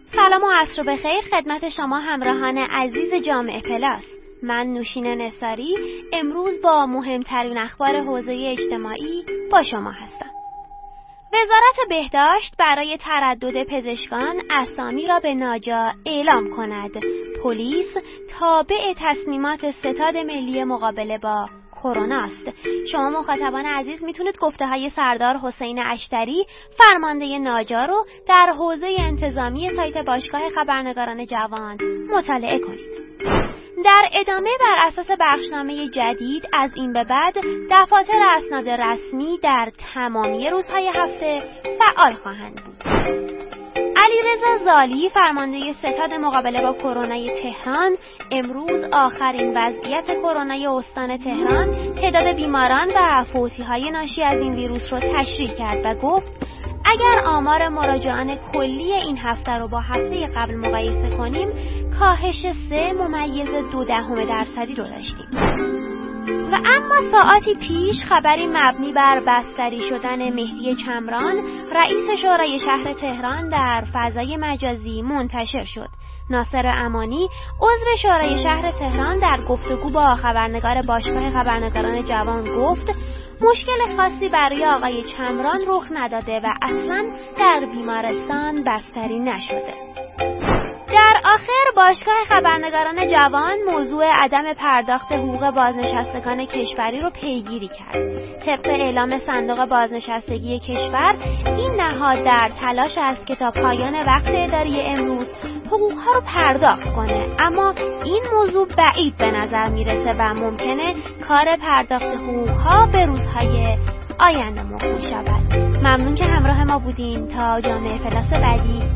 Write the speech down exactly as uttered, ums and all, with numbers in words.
سلام و عصر بخیر خدمت شما همراهان عزیز جامعه پلاس. من نوشین نثاری امروز با مهمترین اخبار حوزه اجتماعی با شما هستم. وزارت بهداشت برای تردد پزشکان اسامی را به ناجا اعلام کند. پلیس تابع تصمیمات ستاد ملی مقابله با کرونا است. شما مخاطبان عزیز میتونید گفته های سردار حسین اشتری فرمانده ناجا رو در حوزه انتظامی سایت باشگاه خبرنگاران جوان مطالعه کنید. در ادامه بر اساس بخشنامه جدید از این به بعد دفاتر اسناد رسمی در تمامی روزهای هفته فعال خواهند بود. علیرضا زالی فرمانده ستاد مقابله با کرونا تهران امروز آخرین وضعیت کرونا استان تهران، تعداد بیماران و فوتی‌های ناشی از این ویروس را تشریح کرد و گفت اگر آمار مراجعان کلی این هفته رو با هفته قبل مقایسه کنیم کاهش سه ممیز دو دهم درصدی رو داشتیم. و اما ساعتی پیش خبری مبنی بر بستری شدن مهدی چمران رئیس شورای شهر تهران در فضای مجازی منتشر شد. ناصر امانی عضو شورای شهر تهران در گفتگو با خبرنگار باشگاه خبرنگاران جوان گفت مشکل خاصی برای آقای چمران رخ نداده و اصلا در بیمارستان بستری نشده. در آخر باشگاه خبرنگاران جوان موضوع عدم پرداخت حقوق بازنشستگان کشوری رو پیگیری کرد. طبق اعلام صندوق بازنشستگی کشور این نهاد در تلاش است که تا پایان وقت اداری امروز حقوقها رو پرداخت کنه، اما این موضوع بعید به نظر میرسه و ممکنه کار پرداخت حقوقها به روزهای آینده موکول شود. ممنون که همراه ما بودین. تا جامعه پلاس بعدی